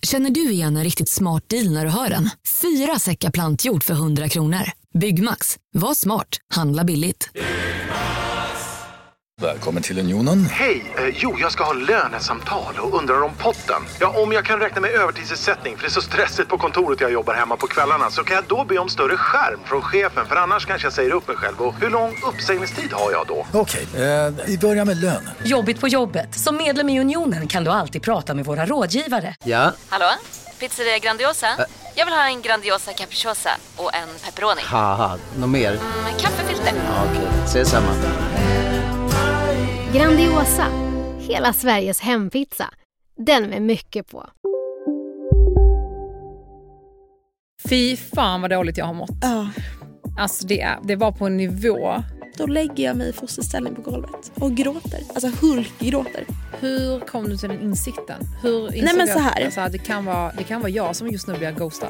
Känner du igen en riktigt smart deal när du hör den? 4 säckar plantjord för 100 kronor. Byggmax. Var smart. Handla billigt. Välkommen till Unionen. Hej, jag ska ha lönesamtal och undrar om potten. Ja, om jag kan räkna med övertidsersättning för det är så stressigt på kontoret jag jobbar hemma på kvällarna, så kan jag då be om större skärm från chefen, för annars kanske jag säger upp mig själv. Och hur lång uppsägningstid har jag då? Okej, vi börjar med lön. Jobbigt på jobbet. Som medlem i Unionen kan du alltid prata med våra rådgivare. Ja? Hallå? Pizzeria Grandiosa? Jag vill ha en Grandiosa capriciosa och en pepperoni. Haha, något mer? Kaffefilter. Ja, okej, ses samma. Grandiosa, hela Sveriges hempizza. Den med mycket på. Fy fan vad dåligt jag har mått. Alltså det var på en nivå. Då lägger jag mig i fosterställning på golvet och gråter. Alltså hulkgråter. Hur kom du till den insikten? Hur insåg Nej, men så här. Alltså, det kan vara jag som just nu blir ghostad.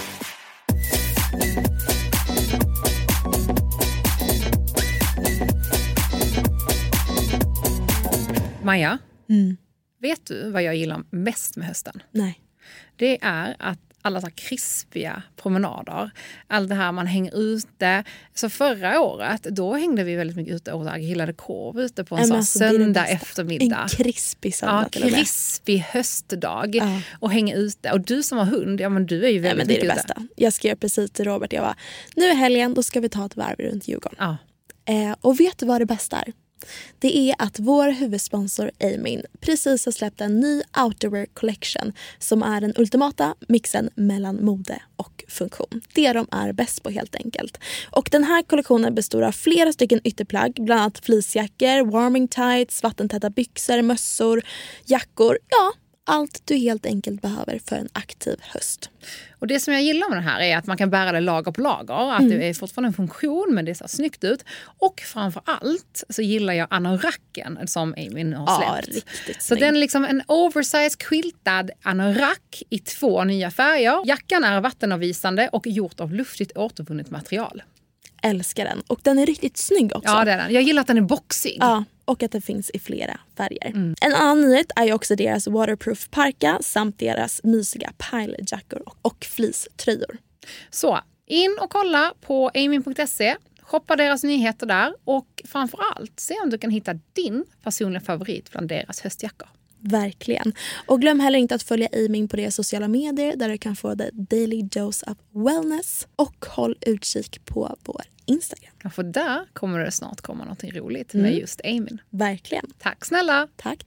Maja, vet du vad jag gillar mest med hösten? Nej. Det är att alla så här krispiga promenader, allt det här man hänger ute. Så förra året, då hängde vi väldigt mycket ute och grillade korv ute på en söndag eftermiddag. En krispig söndag. Ja, krispig höstdag och hänga ute. Och du som har hund, ja men du är ju väldigt mycket ute. Det är det bästa. Jag skrev precis till Robert, jag var nu är helgen, då ska vi ta ett varv runt Djurgården. Ja. Och vet du vad det bästa är? Det är att vår huvudsponsor Aimin precis har släppt en ny outerwear collection som är den ultimata mixen mellan mode och funktion. Det de är bäst på helt enkelt. Och den här kollektionen består av flera stycken ytterplagg, bland annat fleecejackor, warming tights, vattentäta byxor, mössor, jackor. Ja, allt du helt enkelt behöver för en aktiv höst. Och det som jag gillar med den här är att man kan bära det lager på lager. Att det är fortfarande en funktion, men det ser snyggt ut. Och framför allt så gillar jag anoraken som Aimin har släppt. Riktigt så den är liksom en oversized quiltad anorak i 2 nya färger. Jackan är vattenavvisande och gjort av luftigt återvunnet material. Älskar den. Och den är riktigt snygg också. Ja, det är den. Jag gillar att den är boxig. Ja, och att den finns i flera färger. En annan nyhet är ju också deras waterproof parka samt deras mysiga pilejackor och fleecetröjor. Så, in och kolla på aimin.se. Shoppa deras nyheter där och framförallt se om du kan hitta din personliga favorit bland deras höstjackor. Verkligen. Och glöm heller inte att följa Aimin på deras sociala medier där du kan få the daily dose of wellness. Och håll utkik på vår Instagram. Ja, för där kommer det snart komma något roligt med just Aimin. Verkligen. Tack snälla. Tack.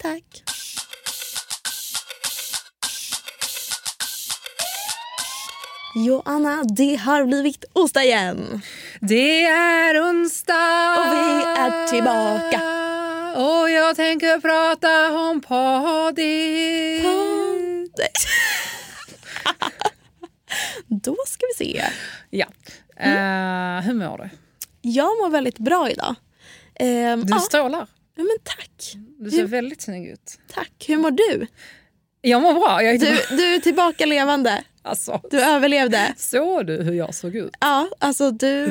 Joanna, det har blivit onsdag igen. Det är onsdag. Och vi är tillbaka. Och jag tänker prata om poddy. Då ska vi se. Ja. Hur mår du? Jag mår väldigt bra idag. Du strålar. Ja, men tack. Du ser väldigt snygg ut. Tack. Hur mår du? Jag mår bra. Du är tillbaka levande. Alltså, du överlevde. Såg du hur jag såg ut? Ja, alltså du...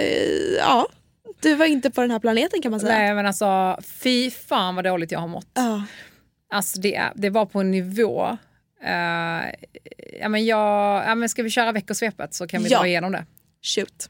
Du var inte på den här planeten kan man säga. Nej, men alltså, fy fan vad dåligt jag har mått. Alltså det var på en nivå. Men ska vi köra veckosvepet så kan vi dra igenom det. Shoot.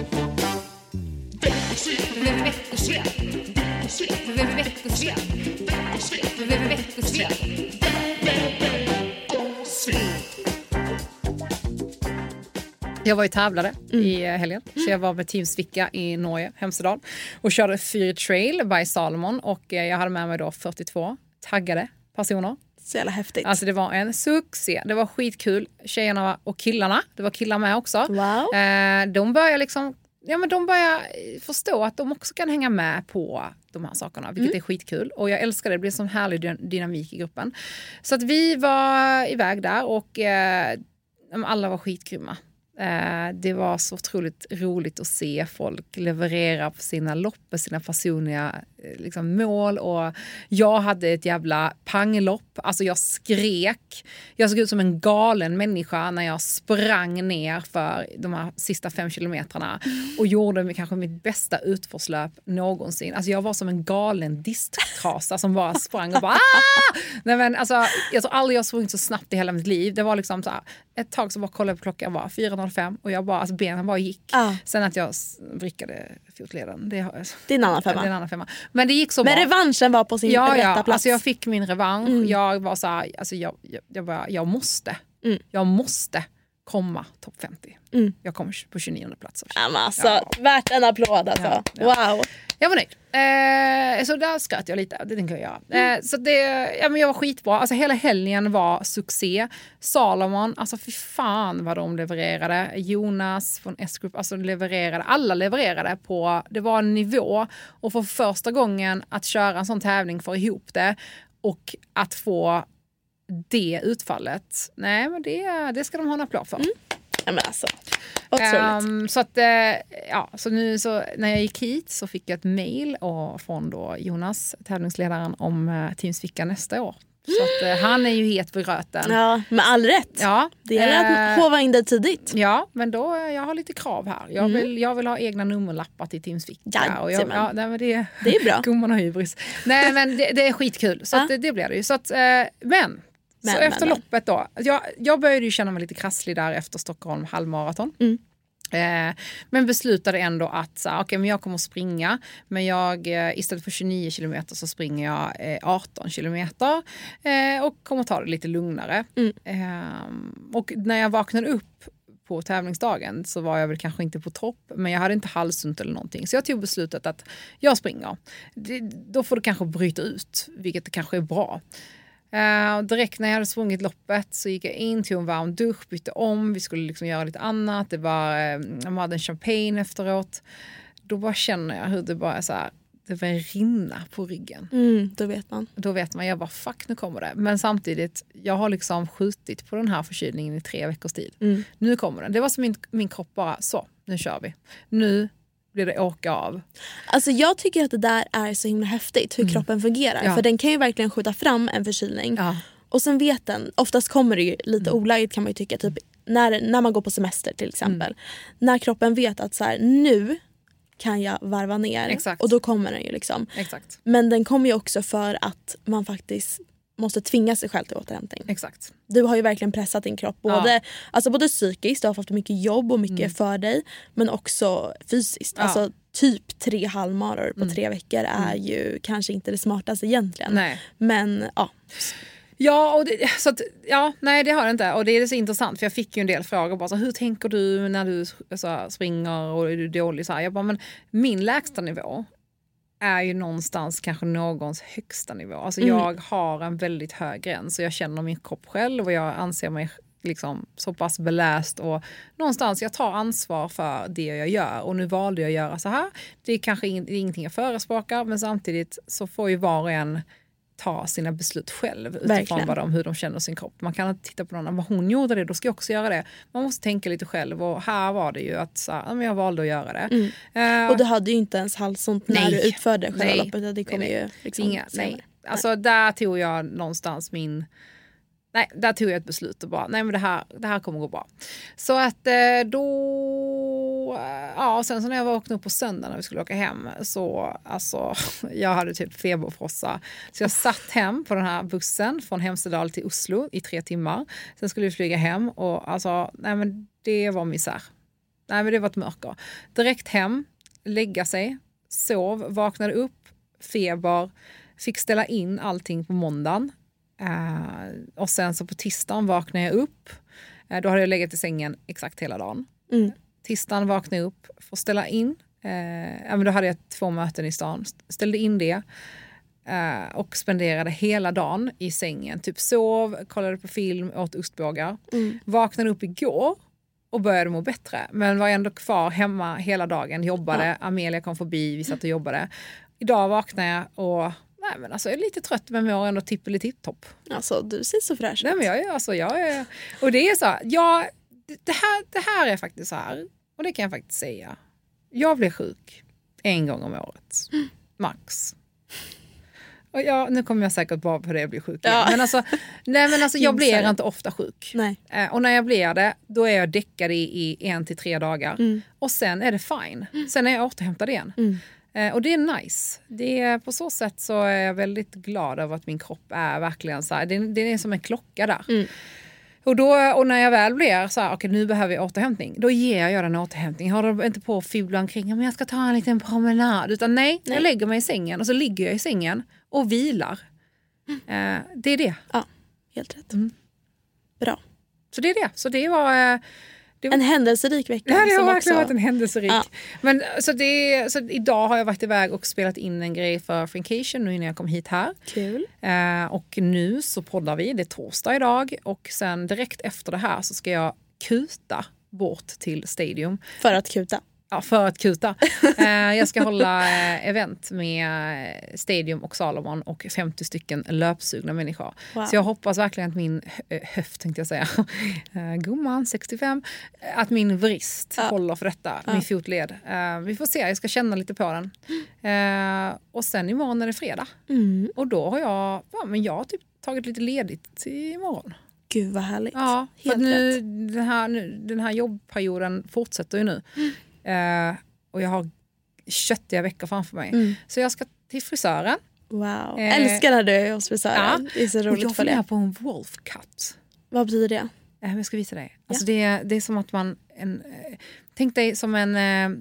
Jag var ju tävlade i helgen. Så jag var med Team Svicka i Norge, Hemsedal. Och körde Fyr Trail by Salomon. Och jag hade med mig då 42 taggade personer. Så jävla häftigt. Alltså det var en succé. Det var skitkul. Tjejerna och killarna. Det var killar med också. Wow. De börjar förstå att de också kan hänga med på de här sakerna. Vilket är skitkul. Och jag älskar det. Det blir som härlig dynamik i gruppen. Så att vi var iväg där. Och alla var skitgrymma. Det var så otroligt roligt att se folk leverera på sina lopp och sina personliga liksom mål och jag hade ett jävla panglopp. Alltså jag skrek. Jag såg ut som en galen människa när jag sprang ner för de här sista 5 kilometrarna och gjorde kanske mitt bästa utförslöp någonsin. Alltså jag var som en galen disktrasa som bara sprang och bara Nej, men alltså, jag tror aldrig jag sprungit så snabbt i hela mitt liv. Det var liksom så här, ett tag så bara kollade på klockan var 4.05 och jag bara, alltså benen bara gick. Sen att jag vrickade fotleden. Det är en annan femma. Men det gick så bra. Men revanschen var på sin rätta plats. Alltså jag fick min revansch. Jag var så här, alltså jag måste komma topp 50. Jag kom på 29:e plats. Alltså, värt en applåd alltså. Wow. Jag var nöjd. Så där skratt jag lite. Det tänker jag göra. Så men jag var skitbra. Alltså hela helgen var succé. Salomon, alltså fy fan vad de levererade. Jonas från S-Group, alltså levererade. Alla levererade på, det var en nivå. Och för första gången att köra en sån tävling för ihop det. Och att få det utfallet. Nej, men det ska de ha en applåd för. Ja, men alltså. Otroligt. Så att så nu så när jag gick hit så fick jag ett mejl från då Jonas, tävlingsledaren, om Teamsvicka nästa år. Så att han är ju het vid röten. Ja, med all rätt. Ja, det gäller att hova in det tidigt. Ja, men då jag har lite krav här. Jag vill ha egna nummerlappar till Teamsvicka. Och men det är bra. Gumman har hybris. Nej, men det är skitkul. Så att det blir det ju. Så att, så efter loppet då, jag började ju känna mig lite krasslig där efter Stockholm halvmaraton. Men beslutade ändå att men jag kommer att springa, men jag istället för 29 kilometer så springer jag 18 kilometer och kommer ta det lite lugnare. Och när jag vaknade upp på tävlingsdagen så var jag väl kanske inte på topp, men jag hade inte halsont eller någonting. Så jag tog beslutet att jag springer. Då får du kanske bryta ut, vilket kanske är bra. Direkt när jag hade sprungit loppet så gick jag in till en varm dusch, bytte om, vi skulle liksom göra lite annat. Jag hade en champagne efteråt. Då bara känner jag hur det bara så här, det börjar rinna på ryggen. Då vet man, jag bara fuck, nu kommer det. Men samtidigt, jag har liksom skjutit på den här förkylningen i 3 veckors tid. Nu kommer den. Det var som min kropp bara, så, nu kör vi. Nu blir det åka av. Alltså jag tycker att det där är så himla häftigt hur kroppen fungerar. För den kan ju verkligen skjuta fram en förkylning. Och sen vet den, oftast kommer det ju lite olägligt kan man ju tycka. Typ när man går på semester till exempel. När kroppen vet att så här, nu kan jag varva ner. Exakt. Och då kommer den ju liksom. Exakt. Men den kommer ju också för att man faktiskt måste tvinga sig själv till återhämtning. Exakt. Du har ju verkligen pressat din kropp både psykiskt, du har fått mycket jobb och mycket för dig, men också fysiskt. Alltså typ 3 halvmaror på 3 veckor är ju kanske inte det smartaste egentligen. Nej. Men Ja, och nej det har det inte. Och det är så intressant för jag fick ju en del frågor bara så, hur tänker du när du springer och är du dålig så här. Jag bara, men min lägsta nivå är ju någonstans kanske någons högsta nivå. Alltså jag har en väldigt hög gräns och jag känner min kropp själv och jag anser mig liksom så pass beläst och någonstans jag tar ansvar för det jag gör och nu valde jag att göra så här. Det är kanske ingenting jag förespråkar, men samtidigt så får ju var och en ta sina beslut själv utifrån hur de känner sin kropp. Man kan inte titta på någon, vad hon gjorde det, då ska jag också göra det. Man måste tänka lite själv och här var det ju att jag valde att göra det. Och du hade ju inte ens halsont när du utförde själva loppet. Det kommer ju liksom Alltså där tog jag någonstans där tog jag ett beslut och bara, men det här kommer gå bra. Så att och sen så när jag vaknade upp på söndag när vi skulle åka hem så alltså jag hade typ feberfrossa. Så jag satt hem på den här bussen från Hemsedal till Oslo i 3 timmar. Sen skulle vi flyga hem och alltså det var misär. Nej, men det var ett mörker. Direkt hem, lägga sig, sov, vaknade upp, feber, fick ställa in allting på måndagen. Och sen så på tisdagen vaknade jag upp. Då hade jag legat i sängen exakt hela dagen. Tisdagen vaknade jag upp, får ställa in. Men då hade jag 2 möten i stan. Ställde in det. Och spenderade hela dagen i sängen. Typ sov, kollade på film, åt ostbågar. Vaknade upp igår och började må bättre. Men var ändå kvar hemma hela dagen. Jobbade, Amelia kom förbi, vi satt och jobbade. Idag vaknade jag och jag är lite trött men mår ändå tippelipp-topp. Alltså du ser så fräsch ut. Nej, men jag är och det är så, det här är faktiskt så här, och det kan jag faktiskt säga. Jag blir sjuk 1 gång om året. Max. Och nu kommer jag säkert bara på det jag blir sjuk igen. Men alltså jag blir inte ofta sjuk. Nej. Och när jag blir det, då är jag däckad i 1 till 3 dagar. Och sen är det fine. Sen är jag återhämtad igen. Och det är nice. Det är, på så sätt så är jag väldigt glad över att min kropp är verkligen så här. Det är som en klocka där. Och när jag väl blir så här, okej, nu behöver jag återhämtning, då ger jag den återhämtning. Jag håller inte på att fibla omkring, men jag ska ta en liten promenad. Utan nej, jag lägger mig i sängen och så ligger jag i sängen och vilar. Det är det. Ja, helt rätt. Bra. Så det är det. Så det var... En händelserik vecka. Ja, det har verkligen också varit en händelserik. Ja. Men så idag har jag varit iväg och spelat in en grej för Frinkation nu innan jag kom hit här. Kul. Och nu så poddar vi, det är torsdag idag. Och sen direkt efter det här så ska jag kuta bort till Stadium. För att kuta. Ja, för att kuta. Jag ska hålla event med Stadium och Salomon och 50 stycken löpsugna människor. Wow. Så jag hoppas verkligen att min höft, tänkte jag säga, gumman 65, att min vrist håller för detta, min fotled. Vi får se, jag ska känna lite på den. Och sen imorgon är det fredag. Och då har jag har typ tagit lite ledigt imorgon. Gud vad härligt. Ja, för helt nu, rätt. den här jobbperioden fortsätter ju nu. Och jag har köttiga veckor framför mig. Så jag ska till frisören. Wow. Älskar när du är hos frisören. Ja. Det är så roligt. Och jag funderar på en wolf cut. Vad betyder det? Jag ska visa dig. Alltså det är som att man... tänk dig som en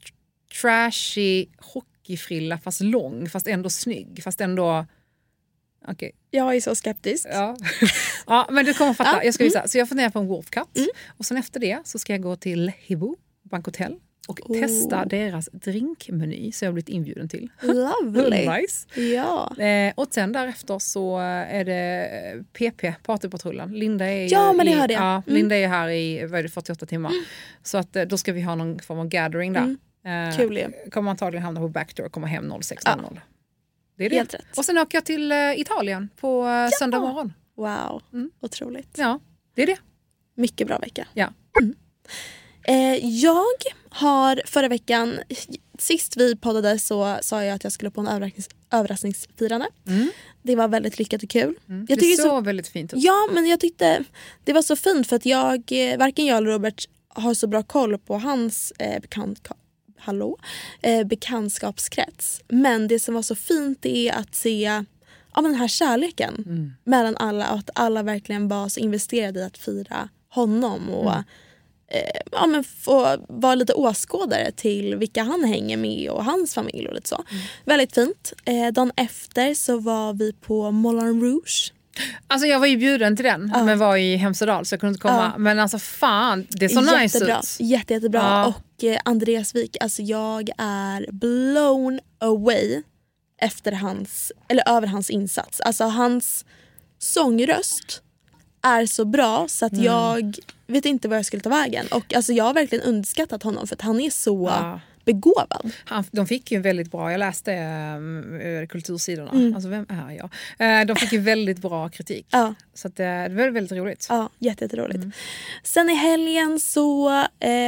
trashy hockeyfrilla fast lång, fast ändå snygg, fast ändå... Okay. Jag är så skeptisk. Ja, men du kommer att fatta. Jag ska visa. Så jag funderar på en wolf cut. Och sen efter det så ska jag gå till Hibo Bankhotell och testa deras drinkmeny så jag har blivit inbjuden till. Lovely. Nice. Ja. Och sen därefter så är det PP, Partypatrullen. Linda är men det hörde jag. Ja, Linda är här i 48 timmar. Så att då ska vi ha någon form av gathering där. Kul ju. Kommer antagligen hamna på Backdoor och komma hem 06.00. Det är det. Helt rätt. Och sen åker jag till Italien på söndag morgon. Wow, otroligt. Ja, det är det. Mycket bra vecka. Ja. Jag har förra veckan, sist vi poddade så sa jag att jag skulle på en överraskningsfirande. Det var väldigt lyckat och kul. Jag det såg väldigt fint ut. Ja, men jag tyckte det var så fint för att varken jag eller Robert har så bra koll på hans bekantskapskrets. Men det som var så fint är att se den här kärleken mellan alla och att alla verkligen var så investerade i att fira honom och få vara lite åskådare till vilka han hänger med och hans familj och lite så. Väldigt fint. Dagen efter så var vi på Moulin Rouge. Alltså jag var ju bjuden till den men var i Hemsedal så jag kunde inte komma. Men alltså fan, det är så nice ut. Jättebra. Och Andreas Wik, alltså jag är blown away över hans insats. Alltså hans sångröst är så bra så att jag vet inte vad jag skulle ta vägen. Och alltså jag har verkligen underskattat honom för att han är så begåvad. De fick ju väldigt bra, jag läste kultursidorna. Alltså vem är jag? De fick ju väldigt bra kritik. Så att det var väldigt roligt. Ja, jätteroligt. Sen i helgen så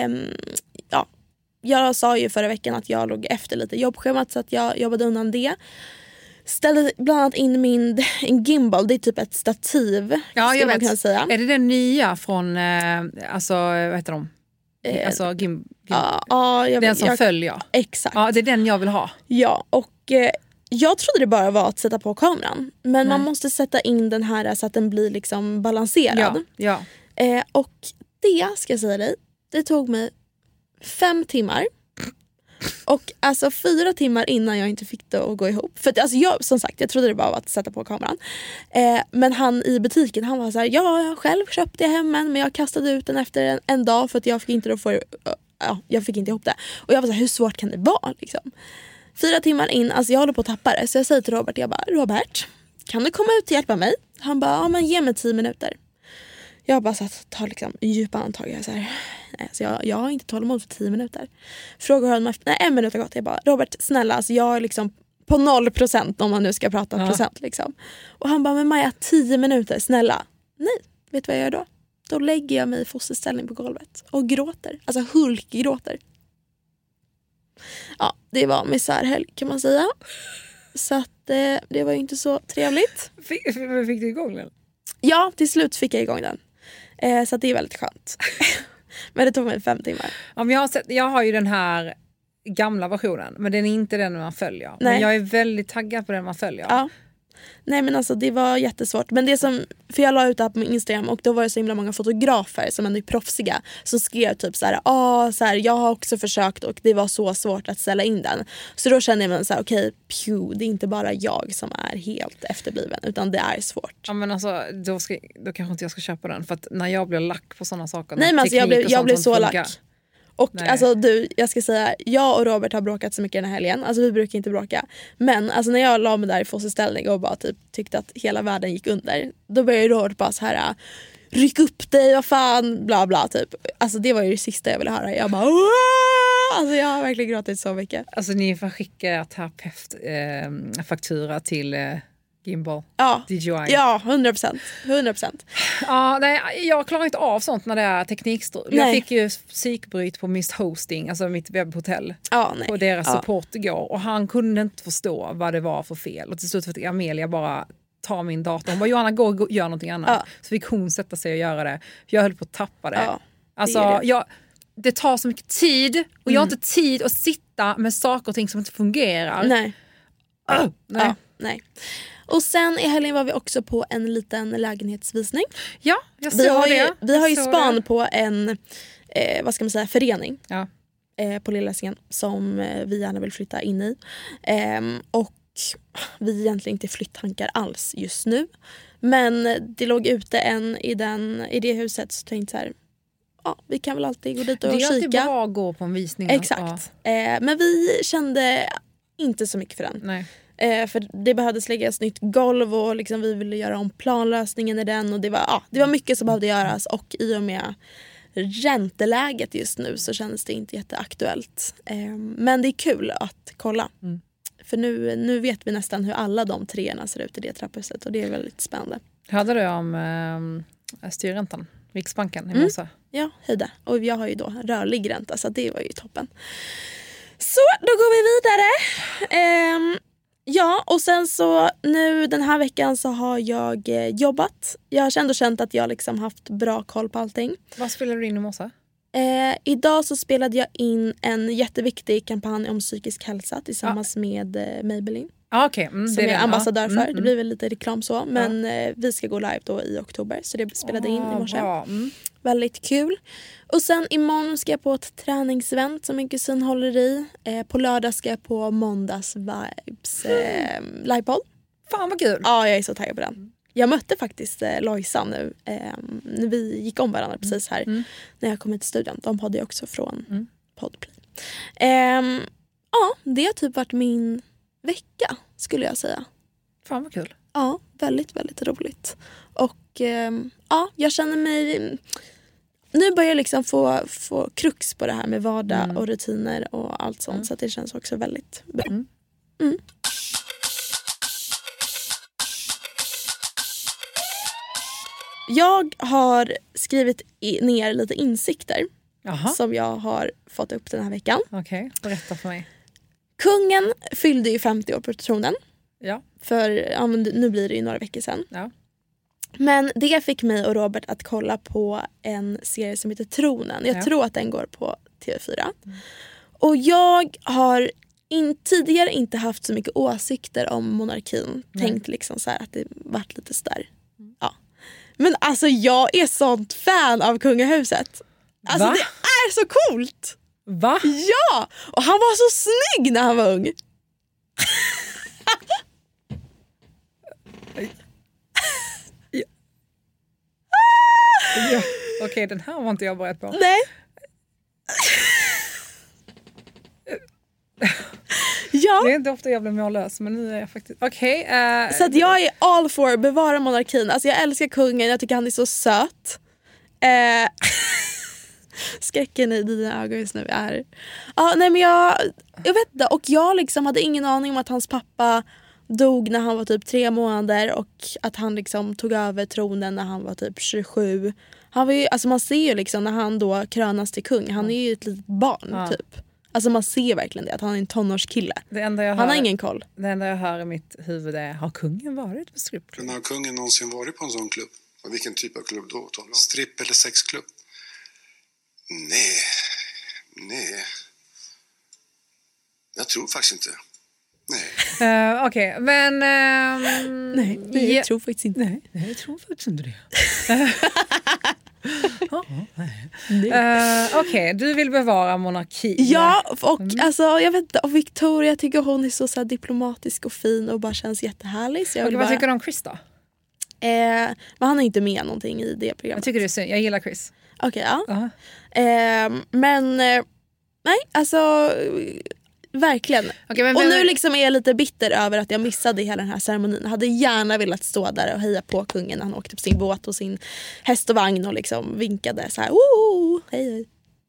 jag sa ju förra veckan att jag låg efter lite jobbschemat så att jag jobbade undan det. Ställde bland annat in en gimbal, det är typ ett stativ. Ja, jag vet. Kan säga. Är det den nya från, alltså vad heter de? Alltså den som följer. Exakt. Ja, det är den jag vill ha. Ja, och jag trodde det bara var att sätta på kameran. Men man måste sätta in den här så att den blir liksom balanserad. Ja. Och det, ska jag säga dig, det tog mig 5 timmar. Och alltså 4 timmar innan jag inte fick det att gå ihop. För att, alltså jag trodde det bara var att sätta på kameran. Men han i butiken, han var så här: jag själv köpte hem en, men jag kastade ut den efter en dag för att jag fick inte ihop det. Och jag var så här: hur svårt kan det vara liksom? 4 timmar in, alltså jag håller på att tappa det. Så jag säger till Robert, Robert, kan du komma ut och hjälpa mig? Han bara, ja men ge mig 10 minuter. Jag bara tar liksom djupa antag. Jag, så här, alltså jag har inte tålamod för 10 minuter. Frågar honom efter 1 minut har gått. Jag bara, Robert, snälla, alltså jag är liksom på 0% om man nu ska prata procent. Liksom. Och han bara, men Maja, 10 minuter, snälla. Nej, vet du vad jag gör då? Då lägger jag mig i fosterställning på golvet och gråter. Alltså hulkgråter. Ja, det var misärhelg kan man säga. Så att det var ju inte så trevligt. Fick du igång den? Ja, till slut fick jag igång den. Så att det är väldigt skönt. Men det tog mig 5 timmar. Ja, men jag har ju den här gamla versionen, men den är inte den man följer. Nej. Men jag är väldigt taggad på den man följer. Ja. Nej men alltså det var jättesvårt. Men det som, för jag la ut det här på min Instagram och då var det så himla många fotografer som ändå är proffsiga som skrev typ så här, jag har också försökt och det var så svårt att ställa in den. Så då kände jag så här, okej, det är inte bara jag som är helt efterbliven utan det är svårt. Ja men alltså då kanske inte jag ska köpa den för att när jag blir lack på sådana saker. Nej men alltså jag blev så lack. Och alltså jag ska säga, jag och Robert har bråkat så mycket den här helgen. Alltså vi brukar inte bråka. Men alltså när jag la mig där i fosterställning och bara typ tyckte att hela världen gick under, då började Robert bara så här: ryck upp dig, vad fan, bla bla typ. Alltså det var ju det sista jag ville höra. Jag bara alltså jag har verkligen gråtit så mycket. Alltså ni får skicka terapeut-faktura till Gimbal. Ja, DJI. Ja, 100%. Ja, nej, jag klarar inte av sånt när det är teknikstrul. Jag fick ju psykbryt på Mist Hosting, alltså mitt webbhotell. På deras support igår. Och han kunde inte förstå vad det var för fel. Och till slut fick Amelia bara ta min dator. Hon bara, Johanna, gå och gör någonting annat. Så fick hon sätta sig och göra det. Jag höll på att tappa det. Alltså, det tar så mycket tid. Och jag har inte tid att sitta med saker och ting som inte fungerar. Nej. Nej. Och sen i helgen var vi också på en liten lägenhetsvisning. Ja, jag såg det. Vi har ju span på en förening på Lilla Scen som vi gärna vill flytta in i. Och vi egentligen inte flytttankar alls just nu. Men det låg ute en i det huset, så tänkte så här, vi kan väl alltid gå dit och kika. Det är alltid bra att gå på en visning. Exakt. Men vi kände inte så mycket för den. Nej. För det behövdes läggas nytt golv och liksom vi ville göra om planlösningen i den. Och det var mycket som behövde göras. Och i och med ränteläget just nu så kändes det inte jätteaktuellt. Men det är kul att kolla. För nu vet vi nästan hur alla de treorna ser ut i det trapphuset. Och det är väldigt spännande. Hörde du om styrräntan? Riksbanken i morse? Ja, höjde. Och jag har ju då rörlig ränta, så det var ju toppen. Så, då går vi vidare. Ja, och sen så nu den här veckan så har jag jobbat. Jag har ändå känt att jag liksom haft bra koll på allting. Vad spelade du in i morse? Idag så spelade jag in en jätteviktig kampanj om psykisk hälsa tillsammans med Maybelline. Okay. Som jag är ambassadör för. Det blir väl lite reklam så. Men vi ska gå live då i oktober. Så det spelade in i morse. Väldigt kul. Och sen imorgon ska jag på ett träningsevent som min kusin håller i. På lördag ska jag på Måndags Vibes livepodd. Fan vad kul. Ja, jag är så taggad på den. Jag mötte faktiskt Lojsan nu när vi gick om varandra precis här. När jag kom hit till studion. De poddade också från Podplay. Det har typ varit min vecka skulle jag säga. Fan vad kul. Ja, väldigt, väldigt roligt. Och jag känner mig... Nu börjar jag liksom få krux på det här med vardag och rutiner och allt sånt. Så att det känns också väldigt bra. Jag har skrivit ner lite insikter som jag har fått upp den här veckan. Okej, berätta för mig. Kungen fyllde ju 50 år på tronen. Ja. För nu blir det ju några veckor sedan. Ja. Men det fick mig och Robert att kolla på en serie som heter Tronen. Jag tror att den går på TV4. Och jag har tidigare inte haft så mycket åsikter om monarkin. Tänkt liksom så här att det varit lite sådär. Ja. Men alltså jag är sånt fan av kungahuset. Alltså det är så coolt. Va? Ja! Och han var så snygg när han var ung. Okej, den här var inte jag beredd på. Nej. Ja. Det är inte ofta jag blir mållös, men nu är jag faktiskt... Okej. Så att jag är all for bevara monarkin. Alltså jag älskar kungen, jag tycker han är så söt. Skräcken i dina ögon just nu är... Ja, nej men jag vet inte. Och jag liksom hade ingen aning om att hans pappa dog när han var typ 3 månader. Och att han liksom tog över tronen när han var typ 27. Han var ju, alltså man ser ju liksom när han då krönas till kung. Han är ju ett litet barn typ. Alltså man ser verkligen det, att han är en tonårskille. Han har ingen koll. Det enda jag hör i mitt huvud är, har kungen varit på strippklubb? Men har kungen någonsin varit på en sån klubb? Och vilken typ av klubb då? Stripp- eller sexklubb? Nej. Jag tror faktiskt inte. Nej. Okej, men... Nej, jag tror faktiskt inte. Nej, jag tror faktiskt inte det. Okej, du vill bevara monarki. Ja, och alltså, jag vet inte, och Victoria tycker hon är så diplomatisk och fin och bara känns jättehärlig. Så vad tycker du om Chris då? Men han är inte med någonting i det programmet. Jag tycker det är synd, jag gillar Chris. Okej, ja. Men nej, alltså verkligen. Okay, och nu liksom är jag lite bitter över att jag missade hela den här ceremonin. Jag hade gärna velat stå där och heja på kungen när han åkte på sin båt och sin häst och vagn och liksom vinkade så här. Hej.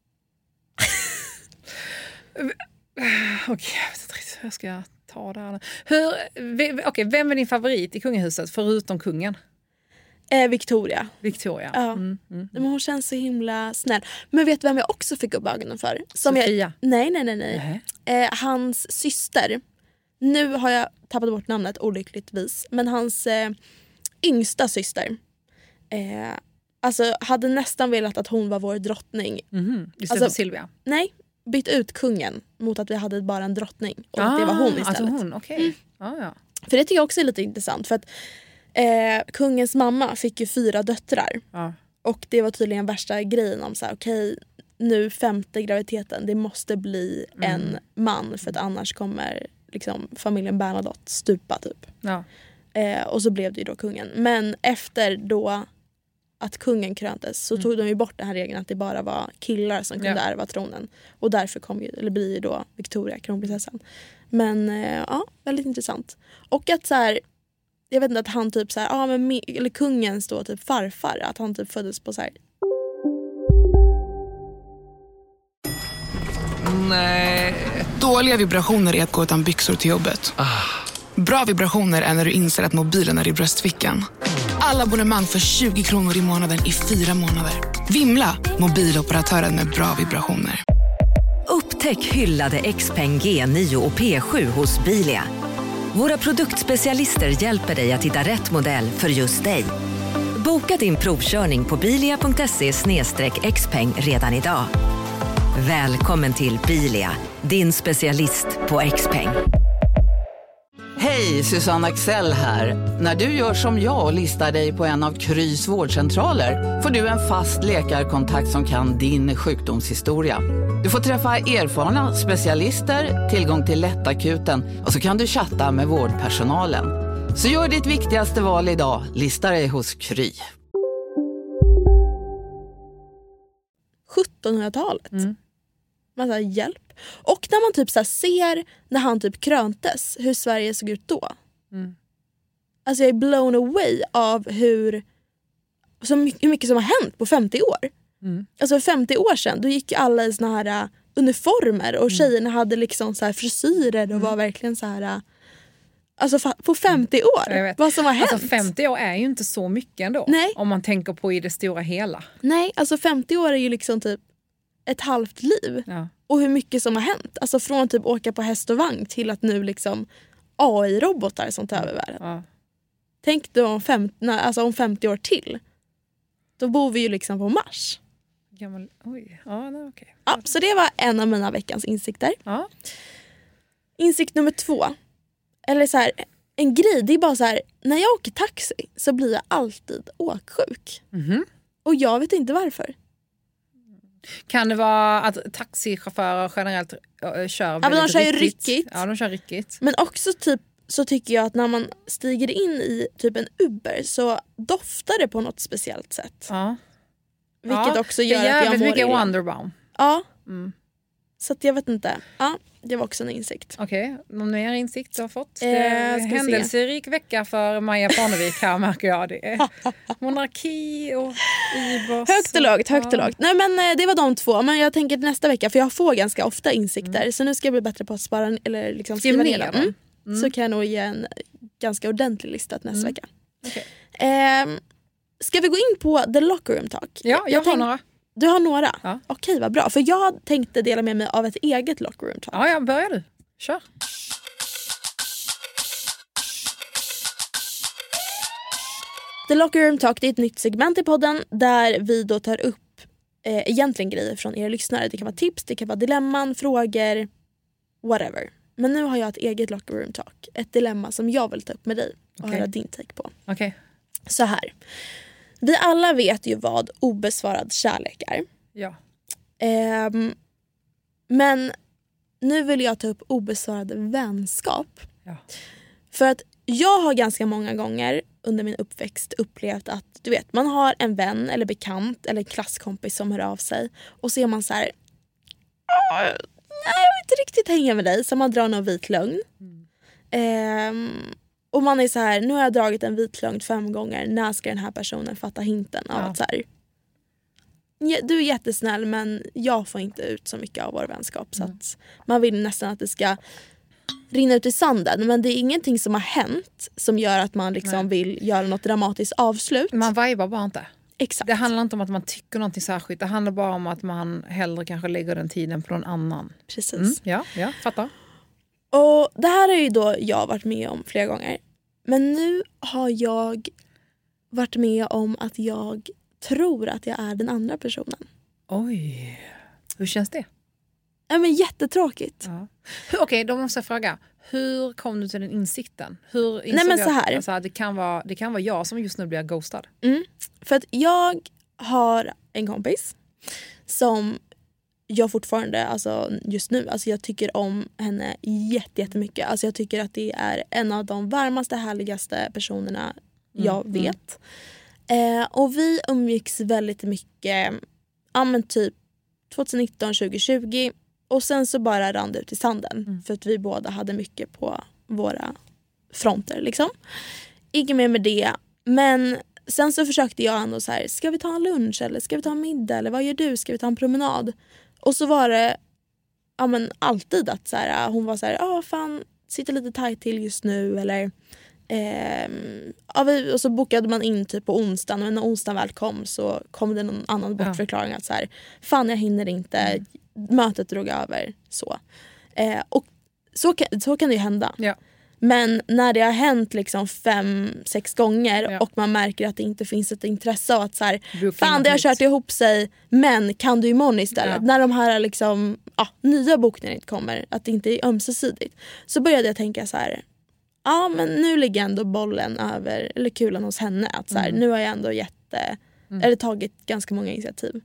Okej, jag vet inte riktigt hur jag ska ta det här. Vem är din favorit i kungahuset förutom kungen? Victoria. Ja. Men hon känns så himla snäll. Men vet du vem jag också fick upp ögonen för? Sofia? Nej. Hans syster. Nu har jag tappat bort namnet olyckligtvis. Men hans yngsta syster. Alltså hade nästan velat att hon var vår drottning. Istället för Silvia? Nej, bytt ut kungen mot att vi hade bara en drottning. Och att det var hon istället. Alltså hon, okej. Ja. För det tycker jag också är lite intressant. För att kungens mamma fick ju 4 döttrar. Ja. Och det var tydligen värsta grejen om så här, okej, nu 5:e graviditeten, det måste bli en man för att annars kommer liksom familjen Bernadotte stupa typ. Ja. Och så blev det ju då kungen. Men efter då att kungen kröntes så tog de ju bort den här regeln att det bara var killar som kunde ärva tronen. Och därför blir ju då Victoria kronprinsessan. Men ja, väldigt intressant. Och att så här, jag vet inte, att han typ så här, eller kungens då typ farfar, att han typ föddes på så här. Nej. Dåliga vibrationer är att gå utan byxor till jobbet. Bra vibrationer är när du inser att mobilen är i bröstfickan. Alla abonnemang för 20 kronor i månaden i 4 månader. Vimla, mobiloperatören med bra vibrationer. Upptäck hyllade XPeng G9 och P7 hos Bilia. Våra produktspecialister hjälper dig att hitta rätt modell för just dig. Boka din provkörning på bilia.se/xpeng redan idag. Välkommen till Bilia, din specialist på XPeng. Hej, Susanne Axel här. När du gör som jag och listar dig på en av Krys vårdcentraler får du en fast läkarkontakt som kan din sjukdomshistoria. Du får träffa erfarna specialister, tillgång till lättakuten och så kan du chatta med vårdpersonalen. Så gör ditt viktigaste val idag, lista dig hos Kry. 1700-talet. Massa hjälp. Och när man typ så här ser när han typ kröntes, hur Sverige såg ut då. Alltså jag är blown away av hur mycket som har hänt på 50 år. Alltså 50 år sedan, då gick alla i såna här uniformer och tjejerna hade liksom så här frisyrer och var verkligen så här. Alltså på 50 år, vad som har hänt. Alltså 50 år är ju inte så mycket ändå. Nej. Om man tänker på i det stora hela. Nej, alltså 50 år är ju liksom typ ett halvt liv. Ja. Och hur mycket som har hänt. Alltså från typ åka på häst och vagn till att nu liksom AI-robotar som tar över världen. Ja. Tänk då om 50 år till. Då bor vi ju liksom på Mars. Oj, ja, nej, okej. Ja, så det var en av mina veckans insikter. Ja. Insikt nummer 2. Eller så här, en grej, det är bara så här, när jag åker taxi så blir jag alltid åksjuk. Och jag vet inte varför. Kan det vara att taxichaufförer generellt kör väldigt de kör ju ryckigt. Ja, de kör ryckigt. Men också typ så tycker jag att när man stiger in i typ en Uber så doftar det på något speciellt sätt. Ja. Vilket också gör att jag mår mycket illa. Wonderbaum. Ja. Så att jag vet inte. Ja, det var också en insikt. Okej, någon mer insikt du har fått? Händelserik vecka för Maja Parnevik här märker jag. Det är monarki och IBOS. Högt och lågt. Nej men det var de 2. Men jag tänker nästa vecka, för jag får ganska ofta insikter. Så nu ska jag bli bättre på att spara eller liksom skriva ner dem. Så kan jag nog ge en ganska ordentlig lista nästa vecka. Okay. Ska vi gå in på The Locker Room Talk? Ja, jag har några. Du har några? Ja. Okej, vad bra. För jag tänkte dela med mig av ett eget locker room talk. Ja, börjar du. Kör. The Locker Room Talk, det är ett nytt segment i podden där vi då tar upp egentligen grejer från er lyssnare. Det kan vara tips, det kan vara dilemman, frågor, whatever. Men nu har jag ett eget Locker Room Talk. Ett dilemma som jag vill ta upp med dig och höra din take på. Okay. Så här. Vi alla vet ju vad obesvarad kärlek är. Ja. Men nu vill jag ta upp obesvarad vänskap. Ja. För att jag har ganska många gånger under min uppväxt upplevt att du vet, man har en vän eller bekant eller klasskompis som hör av sig och så är man så här: nej, jag vill inte riktigt hänga med dig, så man drar någon vit lögn. Och man är så här: nu har jag dragit en vit lögn 5 gånger, när ska den här personen fatta hinten av att så här, du är jättesnäll men jag får inte ut så mycket av vår vänskap, så att man vill nästan att det ska rinna ut i sanden, men det är ingenting som har hänt som gör att man liksom vill göra något dramatiskt avslut. Man vibar bara inte. Exakt. Det handlar inte om att man tycker någonting särskilt. Det handlar bara om att man hellre kanske lägger den tiden på någon annan. Precis. Ja, fattar. Och det här har ju då jag varit med om flera gånger. Men nu har jag varit med om att jag tror att jag är den andra personen. Oj. Hur känns det? Ja, men jättetråkigt. Ja. Okej, då måste jag fråga. Hur kom du till den insikten? Hur insåg Nej, men så här. Alltså, det kan vara jag som just nu blir ghostad. För att jag har en kompis som jag fortfarande, alltså just nu, alltså jag tycker om henne jättemycket. Alltså jag tycker att det är en av de varmaste, härligaste personerna jag vet. Och vi umgicks väldigt mycket, ja men typ 2019, 2020. Och sen så bara rann det ut i sanden. För att vi båda hade mycket på våra fronter liksom. Inget mer med det. Men sen så försökte jag ändå så här: ska vi ta en lunch eller ska vi ta en middag eller vad gör du? Ska vi ta en promenad? Och så var det alltid att så här, hon var så här: fan, sitter lite tajt till just nu eller och så bokade man in typ på onsdagen, men när onsdagen väl kom så kom det någon annan bortförklaring att så här: fan, jag hinner inte, mötet drog över så. Och så kan det ju hända. Ja. Men när det har hänt liksom 5-6 gånger och man märker att det inte finns ett intresse av att så här, fan, det har kört ihop sig, men kan du imorgon istället? När de här liksom, nya bokningarna inte kommer, att det inte är ömsesidigt, så började jag tänka så här: men nu ligger ändå bollen över, eller kulan hos henne, att så här, nu har jag ändå eller tagit ganska många initiativ.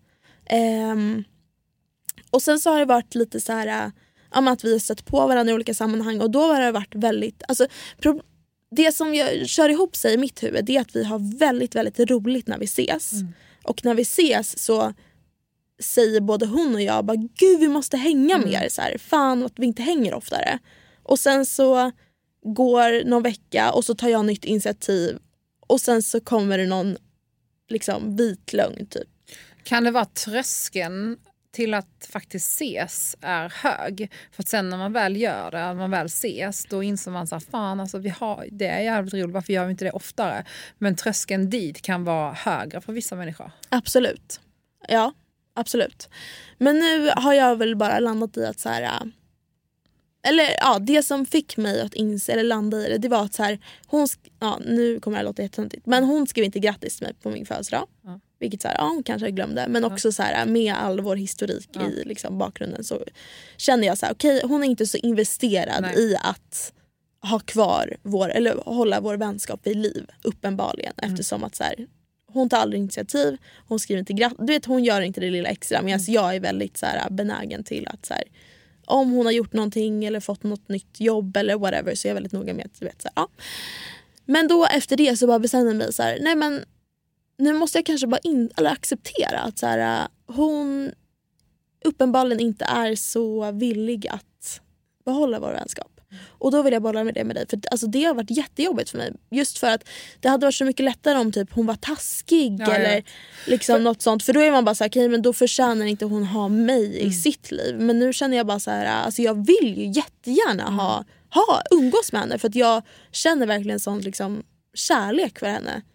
Och sen så har det varit lite så här att vi har stött på varandra i olika sammanhang, och då har det varit väldigt, alltså det som kör ihop sig i mitt huvud, det är att vi har väldigt, väldigt roligt när vi ses. Och när vi ses så säger både hon och jag bara: gud, vi måste hänga mer, så här, fan att vi inte hänger oftare. Och sen så går någon vecka och så tar jag nytt initiativ och sen så kommer det någon liksom vit lögn typ. Kan det vara tröskeln till att faktiskt ses är hög? För att sen när man väl gör det, när man väl ses, då inser man så här: fan, alltså det är jävligt roligt, varför gör vi inte det oftare? Men tröskeln dit kan vara högre för vissa människor. Absolut. Ja, absolut. Men nu har jag väl bara landat i att så här, eller det som fick mig att inse eller landa i det var att så här, nu kommer det låta jättetöntigt, men hon skrev inte grattis till mig på min födelsedag. Vilket så här, hon kanske glömde, men också så här, med all vår historik i liksom bakgrunden, så känner jag så här: okej, hon är inte så investerad i att ha kvar eller hålla vår vänskap vid liv, uppenbarligen, eftersom att så här, hon tar aldrig initiativ, hon skriver inte grattis, du vet, hon gör inte det lilla extra, men jag är väldigt så här benägen till att så här, om hon har gjort någonting eller fått något nytt jobb eller whatever, så är jag väldigt noga med att du vet så här, Men då efter det så bara bestämde jag mig så här: nej, men nu måste jag kanske bara acceptera att så här, hon uppenbarligen inte är så villig att behålla vår vänskap. Och då vill jag bolla med det med dig. För alltså, det har varit jättejobbigt för mig. Just för att det hade varit så mycket lättare om typ hon var taskig eller liksom något sånt. För då är man bara så här: okej, men då förtjänar inte hon ha mig i sitt liv. Men nu känner jag bara så här: alltså, jag vill ju jättegärna umgås med henne. För att jag känner verkligen sån liksom kärlek för henne.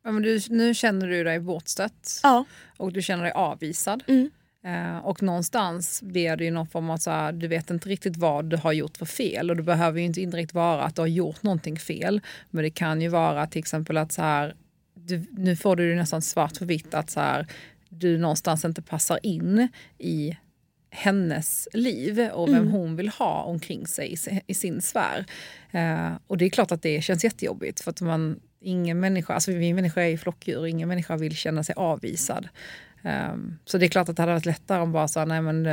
Ja, men nu känner du dig bortstött. Ja. Och du känner dig avvisad. Och någonstans blir det ju någon form av så här, du vet inte riktigt vad du har gjort för fel. Och det behöver ju inte direkt vara att du har gjort någonting fel. Men det kan ju vara till exempel att så här, nu får du ju nästan svart för vitt att så här, du någonstans inte passar in i hennes liv och vem hon vill ha omkring sig i sin sfär. Och det är klart att det känns jättejobbigt för att ingen människa, alltså vi människor är ju flockdjur, ingen människa vill känna sig avvisad. Så det är klart att det hade varit lättare om bara så nej men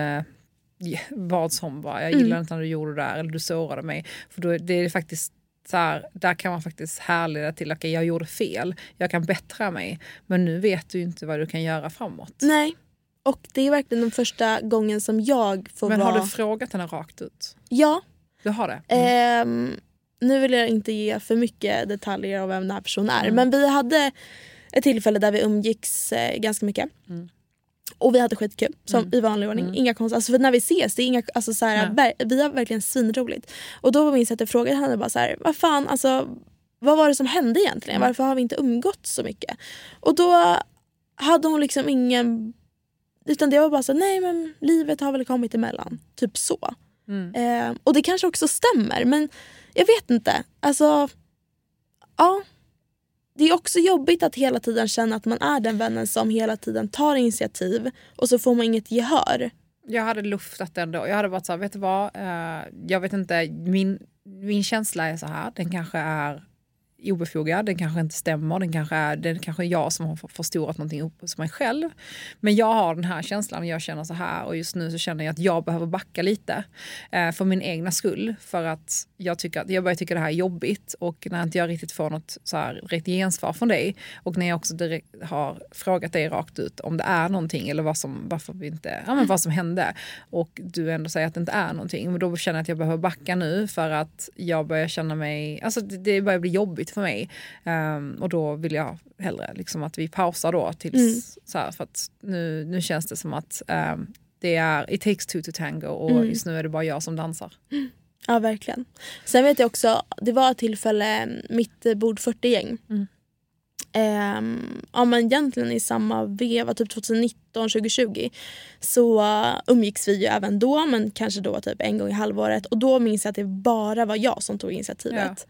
vad som var, jag gillar inte när du gjorde det där eller du sårade mig. För då det är faktiskt så här, där kan man faktiskt härleda till att jag gjorde fel, jag kan bättra mig, men nu vet du inte vad du kan göra framåt. Nej, och det är verkligen den första gången som jag får Men har du frågat henne rakt ut? Ja. Du har det? Nu vill jag inte ge för mycket detaljer om vem den här personen är, men vi hade ett tillfälle där vi umgicks ganska mycket. Och vi hade skitkul som i vanlig ordning. Inga konstigt. Alltså för när vi ses, det är inga, alltså så här, vi har verkligen svinroligt. Och då minns jag att jag frågade henne bara så här, vad fan, alltså vad var det som hände egentligen? Varför har vi inte umgått så mycket? Och då hade hon liksom ingen, utan det var bara så, nej men livet har väl kommit emellan. Typ så. Och det kanske också stämmer, men jag vet inte. Alltså, ja. Det är också jobbigt att hela tiden känna att man är den vännen som hela tiden tar initiativ och så får man inget gehör. Jag hade luftat ändå. Jag hade varit så här, vet du vad? Jag vet inte, min känsla är så här. Den kanske är obefogad, den kanske inte stämmer, det kanske är jag som har förstorat någonting upp hos mig själv. Men jag har den här känslan och jag känner så här, och just nu så känner jag att jag behöver backa lite för min egna skull, för att jag börjar tycka det här är jobbigt, och när inte jag riktigt får något så här rätt gensvar från dig, och när jag också direkt har frågat dig rakt ut om det är någonting eller varför vi inte, vad som hände, och du ändå säger att det inte är någonting, men då känner jag att jag behöver backa nu, för att jag börjar känna mig, alltså det börjar bli jobbigt för mig. Och då vill jag hellre liksom att vi pausar då tills så här, för att nu känns det som att det är it takes two to tango, och just nu är det bara jag som dansar. Ja, verkligen. Sen vet jag också, det var ett tillfälle, mitt bord 40-gäng. Ja, men egentligen i samma veva, typ 2019-2020, så umgicks vi ju även då, men kanske då typ en gång i halvåret, och då minns jag att det bara var jag som tog initiativet.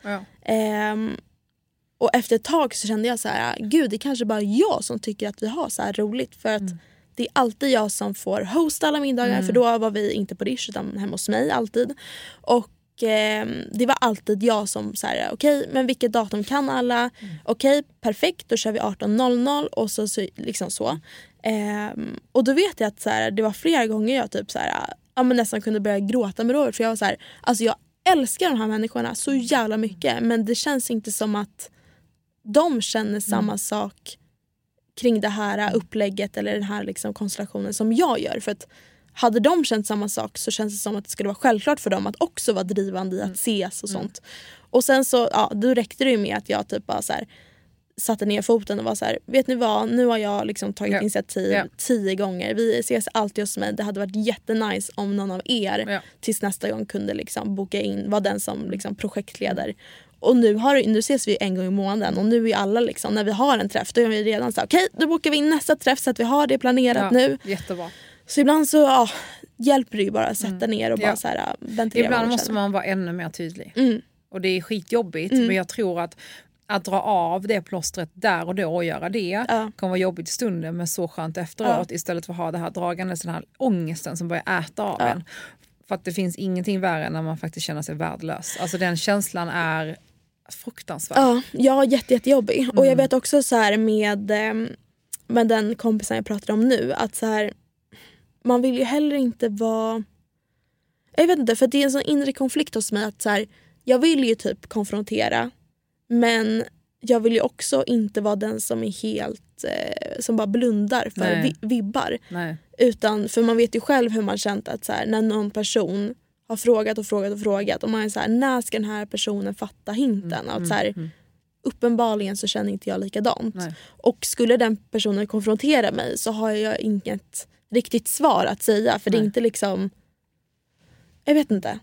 Och efter ett tag så kände jag så här, gud, det är kanske bara jag som tycker att vi har så här roligt, för att det är alltid jag som får hosta alla middagar, för då var vi inte på Rish utan hemma hos mig alltid. Och det var alltid jag som så här, okej, men vilket datum kan alla? Okej, perfekt, då kör vi 18:00 och så liksom så. Och då vet jag att så här, det var flera gånger jag typ så här, men nästan kunde börja gråta med Robert, för jag var så här, alltså jag älskar de här människorna så jävla mycket, men det känns inte som att de känner samma sak kring det här upplägget eller den här liksom konstellationen som jag gör. För att hade de känt samma sak så känns det som att det skulle vara självklart för dem att också vara drivande i att ses och sånt. Och sen så, då räckte det ju med att jag typ bara så här, satte ner foten och var så här, vet ni vad, nu har jag liksom tagit initiativ 10 gånger. Vi ses alltid hos mig. Det hade varit jättenice om någon av er tills nästa gång kunde liksom boka in, var den som liksom projektleder. Och nu ses vi en gång i månaden, och nu är alla liksom, när vi har en träff, då är vi redan så här, okej, då bokar vi in nästa träff så att vi har det planerat nu. Jättebra. Så ibland så hjälper det ju bara att sätta ner och bara så här, ventilera. Ibland måste man vara ännu mer tydlig. Och det är skitjobbigt, men jag tror att dra av det plåstret där och då och göra det kan vara jobbigt i stunden, men så skönt efteråt, istället för att ha det här dragandet, den här ångesten som börjar äta av en. För att det finns ingenting värre än när man faktiskt känner sig värdelös. Alltså den känslan är fruktansvärd. Ja, jättejobbig. Och jag vet också så här med den kompisen jag pratar om nu, att så här, man vill ju heller inte vara, jag vet inte, för det är en sån inre konflikt hos mig att så här, jag vill ju typ konfrontera, men jag vill ju också inte vara den som är helt som bara blundar för vibbar. Utan, för man vet ju själv hur man känt att så här, när någon person har frågat och man är så här, när ska den här personen fatta hinten? Att så här, uppenbarligen så känner inte jag likadant. Och skulle den personen konfrontera mig så har jag inget riktigt svar att säga, för det är inte liksom, jag vet inte.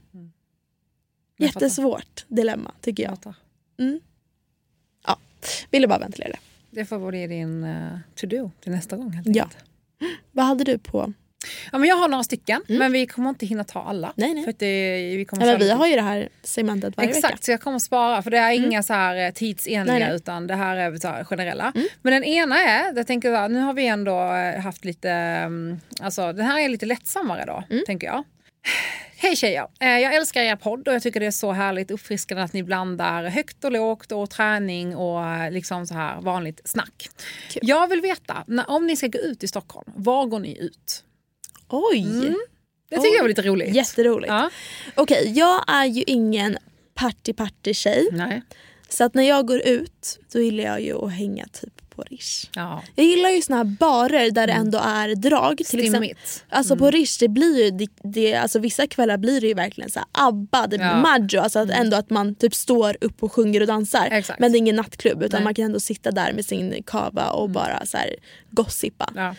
Jättesvårt dilemma tycker jag. Ja, ville bara ventilera det. Det får bli din to-do till nästa gång. Ja. Vad hade du på? Ja, men jag har några stycken, men vi kommer inte hinna ta alla. Nej. För att vi vi har ju det här segmentet varje vecka. Exakt, så jag kommer spara. För det är inga så här tidsenliga, utan det här är så här generella. Men den ena är, jag tänker så här, nu har vi ändå haft lite, alltså den här är lite lättsammare då, tänker jag. Hej tjejer, jag älskar er podd och jag tycker det är så härligt uppfriskande att ni blandar högt och lågt och träning och liksom så här vanligt snack. Kul. Jag vill veta, om ni ska gå ut i Stockholm, var går ni ut? Oj! Det tycker jag var lite roligt. Jätteroligt. Ja. Okej, jag är ju ingen party-tjej. Nej. Så att när jag går ut, då gillar jag ju att hänga typ på Rish. Ja. Jag gillar ju såna här barer där det ändå är drag. Till exempel, alltså på Rish, det blir ju det, alltså vissa kvällar blir det ju verkligen så här ABBA, det blir Maggio, alltså att ändå att man typ står upp och sjunger och dansar. Exakt. Men det är ingen nattklubb, utan man kan ändå sitta där med sin kava och bara så här gossipa. Ja.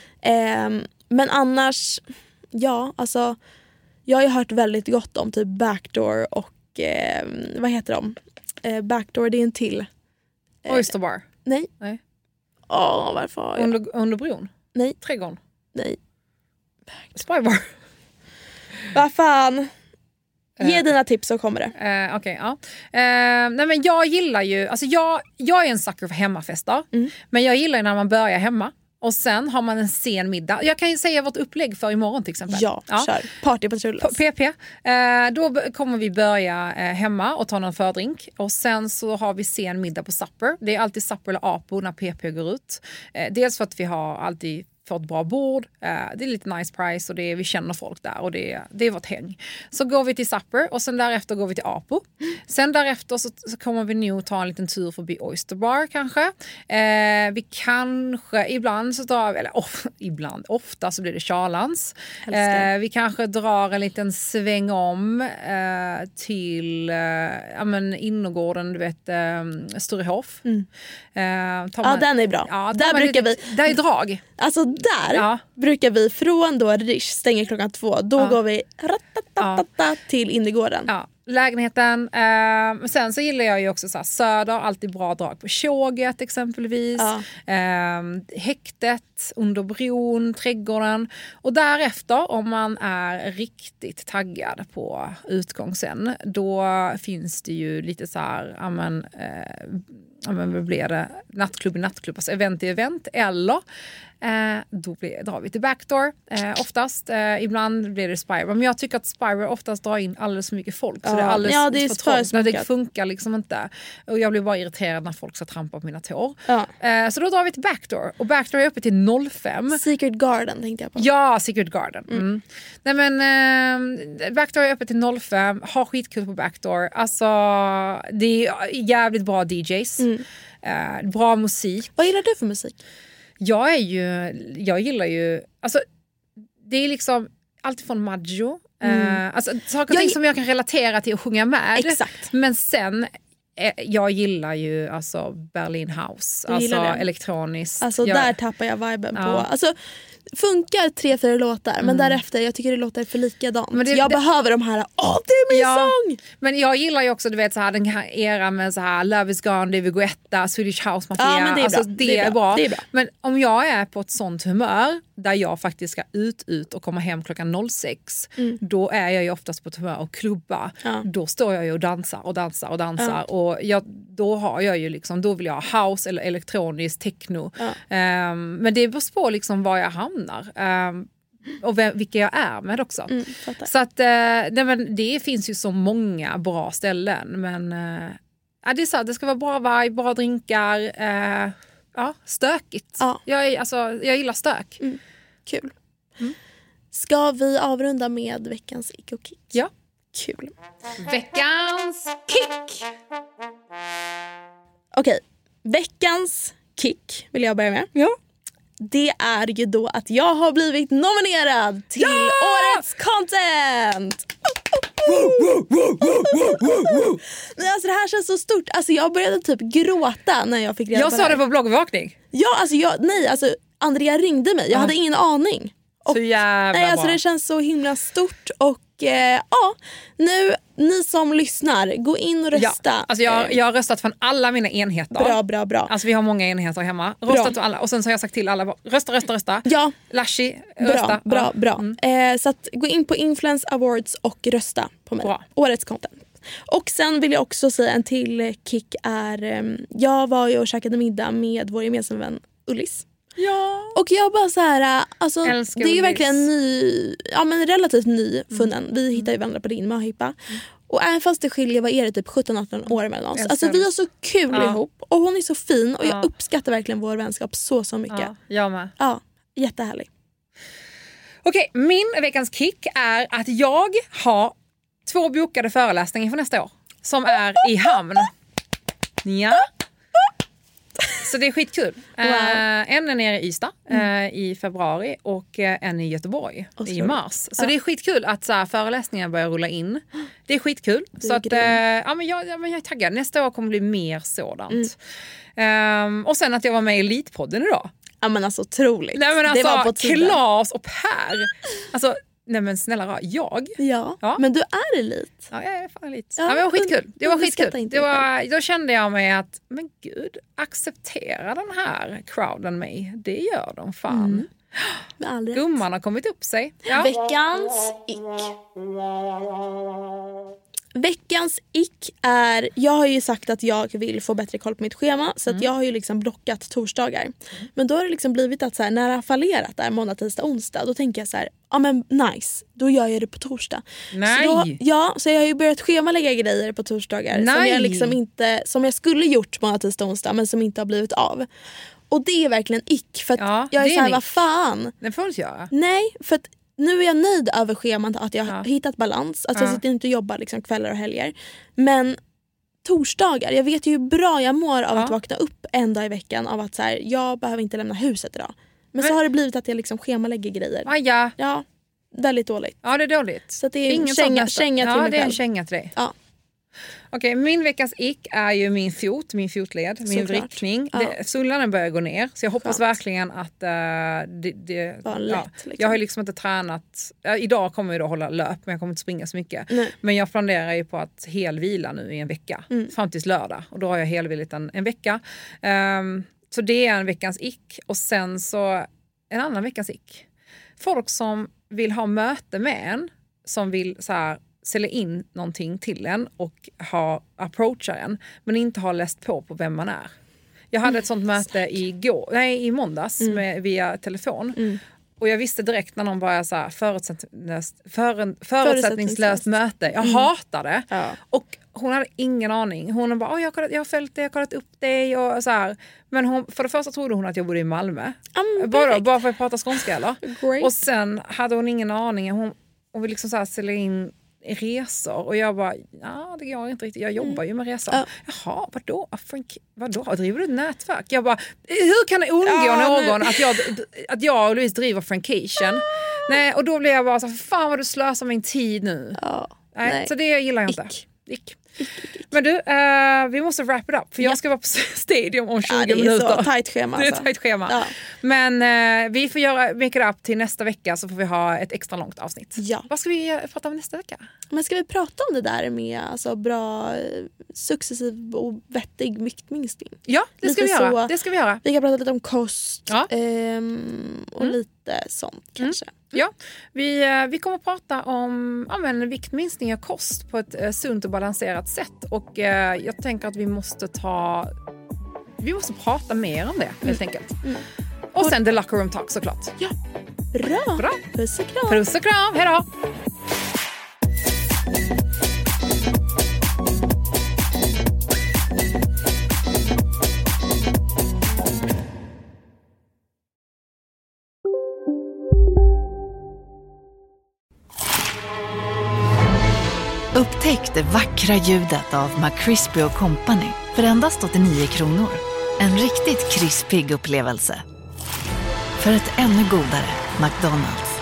Men annars, ja, alltså jag har ju hört väldigt gott om typ Backdoor och vad heter de? Backdoor, det är en till. Oyster Bar? Nej. Varför har jag? Under bron? Nej. Trädgården? Nej. Spybar? Vad fan? Ge dina tips så kommer det. Okej, ja. Nej, men jag gillar ju, alltså jag är en sucker för hemmafester. Men jag gillar ju när man börjar hemma. Och sen har man en sen middag. Jag kan ju säga vårt upplägg för imorgon till exempel. Ja. Kör. Partypatrullen. PP. Då kommer vi börja hemma och ta någon fördrink. Och sen så har vi sen middag på supper. Det är alltid supper eller apo när PP går ut. Dels för att vi har alltid fått bra bord. Det är lite nice price och vi känner folk där. Och det är vårt häng. Så går vi till supper och sen därefter går vi till apo. Sen därefter så kommer vi nu ta en liten tur förbi Oyster Bar kanske. Vi kanske ibland så drar vi, eller ofta så blir det Charlans. Vi kanske drar en liten sväng om till innergården, du vet, Sturehof. Den är bra. Ja, där brukar vi. Där är drag. Alltså där brukar vi från då Rish stänger 2:00. Då går vi till innergården. Ja. Lägenheten. Sen så gillar jag ju också så här, Söder, alltid bra drag på Tjoget exempelvis. Häktet, under bron, trädgården. Och därefter, om man är riktigt taggad på utgång sen, då finns det ju lite så här, vad blir det? Nattklubb, alltså event i event, eller drar vi till Backdoor oftast. Ibland blir det Spybar, men jag tycker att Spybar oftast drar in alldeles för mycket folk, så det är alldeles för trångt. Det funkar liksom inte, och jag blir bara irriterad när folk ska trampa på mina tår. Så då drar vi till Backdoor, och Backdoor är uppe till 05. Secret Garden tänkte jag på. Ja, Secret Garden. Nej, men Backdoor är uppe till 05. Har skitkul på Backdoor. Alltså det är jävligt bra DJs. Bra musik. Vad gillar du för musik? Jag gillar ju, alltså det är liksom allt från Maggio, alltså saker och ting som jag kan relatera till och sjunga med. Exakt. Men sen jag gillar ju alltså Berlin House, alltså elektroniskt. Alltså där tappar jag viben på. Alltså funkar 3-4 låtar, men därefter jag tycker det låter för likadant. Men jag behöver de här, det är min sång! Men jag gillar ju också, du vet, så här, den här eran med så här Love is gone, David Guetta, Swedish House Mafia. Ja, men det är alltså, bra. Det är bra. Men om jag är på ett sånt humör där jag faktiskt ska ut och komma hem klockan 06, då är jag ju oftast på ett humör och klubba. Då står jag ju och dansar och då har jag ju liksom, då vill jag ha house eller elektronisk techno. Men det beror på liksom var jag hamnar. Och vilka jag är med också. Så att det finns ju så många bra ställen, men det är så, det ska vara bra vibe, bra drinkar, stökigt. Jag gillar stök. Kul. Ska vi avrunda med veckans ick och kick? Ja. Kul. Veckans kick. Okej, veckans kick vill jag börja med. Ja. Det är ju då att jag har blivit nominerad till årets content. Nej, alltså det här känns så stort. Alltså jag började typ gråta när jag fick reda på det. Jag sa det på bloggvakning. Ja, alltså Andrea ringde mig. Jag hade ingen aning. Så jävla bra. Alltså det känns så himla stort och nu ni som lyssnar, gå in och rösta. Ja, alltså jag har röstat från alla mina enheter. Bra. Alltså vi har många enheter hemma. Röstat för alla. Och sen så har jag sagt till alla, rösta. Ja. Lashi, rösta. Bra. Så att gå in på Influence Awards och rösta på mig. Bra. Årets content. Och sen vill jag också säga en till kick är, jag var ju och käkade middag med vår gemensamma vän Ullis. Ja. Och jag bara så här, alltså, älskar det är ju Ullis. verkligen relativt ny funnen. Vi hittar ju varandra på din möhippa. Och även fast det skiljer, vad är det, typ 17-18 år mellan oss. Alltså vi har så kul ihop. Och hon är så fin. Och jag uppskattar verkligen vår vänskap så mycket. Ja, jag med. Ja, jättehärlig. Okej, min veckans kick är att jag har 2 bokade föreläsningar för nästa år. Som är i hamn. Ja. Så det är skitkul. En är nere i Ystad i februari och en i Göteborg i mars. Så det är skitkul att så här, föreläsningar börjar rulla in. Det är skitkul. Så att, men jag är taggad. Nästa år kommer bli mer sådant. Och sen att jag var med i Elitpodden idag. Ja men alltså otroligt. Nej, men alltså, det var på tiden. Klas och Per. Alltså, nej men snälla, jag? Ja, men du är elit. Ja, jag är fan elit. Ja, men det var skitkul. Då kände jag mig att, men gud, acceptera den här crowden mig. Det gör de fan. Gumman har kommit upp sig. Ja. Veckans ick är, jag har ju sagt att jag vill få bättre koll på mitt schema. Så att jag har ju liksom blockat torsdagar. Men då har det liksom blivit att så här, när det har fallerat där måndag, tisdag, onsdag. Då tänker jag så här, ja men nice, då gör jag det på torsdag. Nej. Så jag har ju börjat schemalägga grejer på torsdagar. Som jag liksom inte, som jag skulle gjort måndag, tisdag, onsdag. Men som inte har blivit av. Och det är verkligen ick. För att jag är så här, vad fan. Det får du inte göra. Nej, för att nu är jag nöjd över schemat, att jag har hittat balans. Att jag sitter inte och jobbar liksom kvällar och helger. Men torsdagar, jag vet ju hur bra jag mår av att vakna upp en dag i veckan. Av att så här, jag behöver inte lämna huset idag. Men så har det blivit att jag liksom schemalägger grejer. Ja, väldigt dåligt. Ja, det är dåligt. Så det är en känga till mig själv. Ja, det är en känga till dig. Ja. Okej, min veckans ick är ju min fotled, min vrickning. Sullarna börjar gå ner, så jag hoppas verkligen att det var lätt. Liksom. Jag har liksom inte tränat. Idag kommer jag då hålla löp, men jag kommer inte springa så mycket. Nej. Men jag planerar ju på att helvila nu i en vecka, fram tills lördag. Och då har jag helvilat en vecka. Så det är en veckans ick. Och sen så en annan veckans ick. Folk som vill ha möte med en, som vill så här sälja in någonting till en och approachar en, men inte har läst på vem man är. Jag hade ett sånt möte i måndags via telefon. Och jag visste direkt när någon började så här förutsättningslöst möte. Jag hatar det. Ja. Och hon hade ingen aning. Hon bara, jag har följt det, jag har kollat upp dig och så här. Men för det första trodde hon att jag bodde i Malmö. Bara för att jag pratar skånska eller? Great. Och sen hade hon ingen aning. Hon vill liksom så här sälja in resor och jag bara, det går inte riktigt, jag jobbar ju med resor. Jaha, vadå? Driver du ett nätverk? Jag bara, hur kan det undgå någon att jag och Louise driver Frankation? Nej, och då blev jag bara så, fan vad du slösar min tid nu. Nej, så det gillar jag inte. Ick. Men du, vi måste wrap it up. För jag ska vara på Stadium om 20 minuter. Det är så tajt schema. Det är ett tajt schema. Ja. Men vi får göra make it up till nästa vecka, så får vi ha ett extra långt avsnitt. Ja. Vad ska vi prata om nästa vecka? Men ska vi prata om det där med alltså, bra successiv och vettig viktminskning? Ja, det ska vi göra. Det ska vi göra. Vi kan prata lite om kost och lite sånt kanske. Ja, vi kommer att prata om viktminskning och kost på ett sunt och balanserat sätt. Och jag tänker att vi måste prata mer om det helt enkelt. Och sen The Locker Room Talk såklart. Ja, bra. Puss och kram. Puss och kram, hejdå. Upptäck det vackra ljudet av McCrispy & Company för endast 89 kronor. En riktigt krispig upplevelse. För ett ännu godare McDonald's.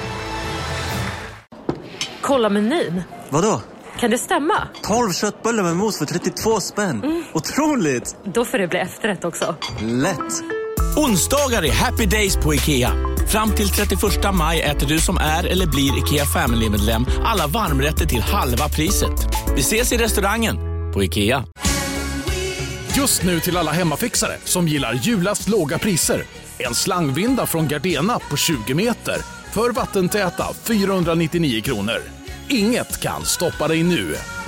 Kolla menyn. Vadå? Kan det stämma? 12 köttbullar med mos för 32 spänn. Otroligt! Då får det bli efterrätt också. Lätt! Onsdagar är happy days på IKEA. Fram till 31 maj äter du som är eller blir IKEA Family-medlem alla varmrätter till halva priset. Vi ses i restaurangen på IKEA. Just nu till alla hemmafixare som gillar Julas låga priser. En slangvinda från Gardena på 20 meter för vattentäta 499 kronor. Inget kan stoppa dig nu.